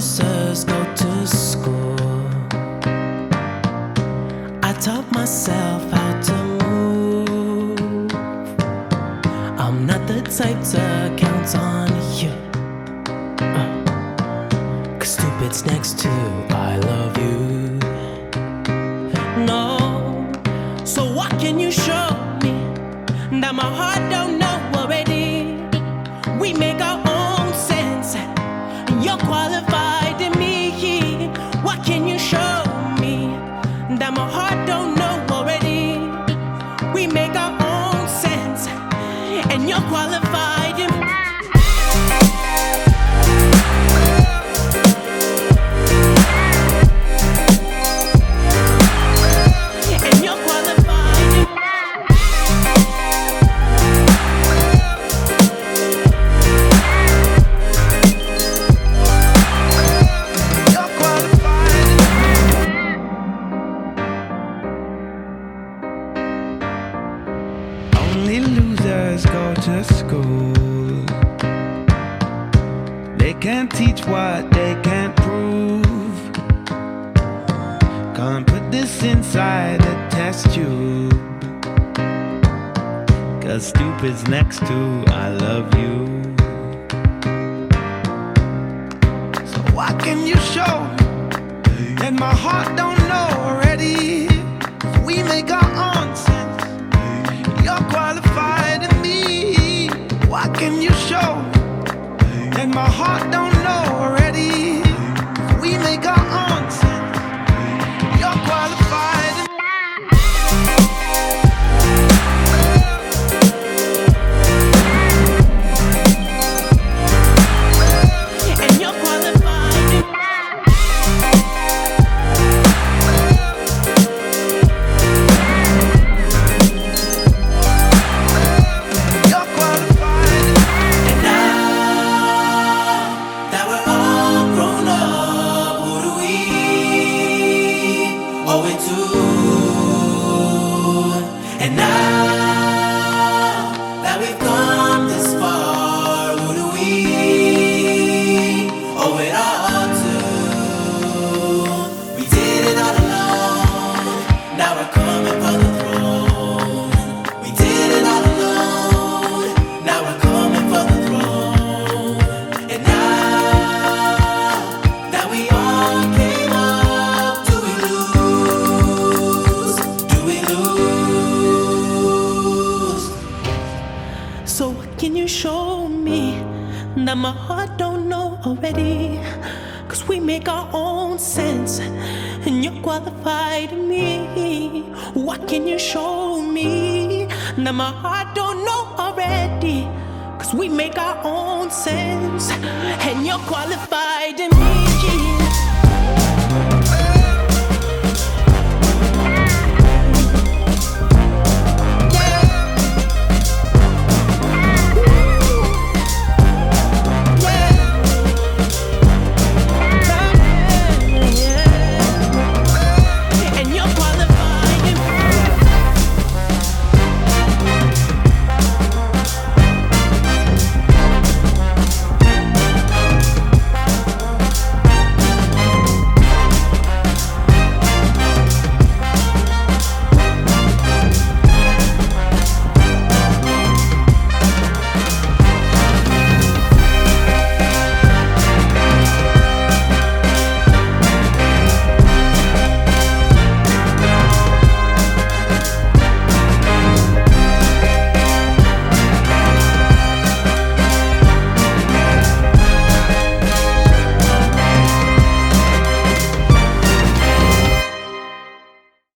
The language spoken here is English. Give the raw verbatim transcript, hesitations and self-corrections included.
losers go to school. I taught myself how to move. I'm not the type to count on you, uh, cause stupid's next to I love you. No, so what can you show me that my heart don't know already? We make our own sense, you're qualified in me. What can you show me that my heart don't know already? We make our own sense, and you're qualified in me. Only losers go to school. They can't teach what they can't prove. Can't put this inside a test tube, cause stupid's next to I love you. So what can you show that my heart don't know already? We make our own sense, you're qualified in me. What can you show that my heart don't know already? We make our own sense, you're qualified in me. And you're qualified in me. And now that we've come this far, who do we owe it all to? We did it all alone, now we're coming for the throne. We did it all alone, now we're coming for the throne. And now that we all came up, do we lose? Do we lose? So what can you show me that my heart don't know already? Cause we make our own sense, and you're qualified in me. What can you show me that my heart don't know already? Cause we make our own sense, and you're qualified in me.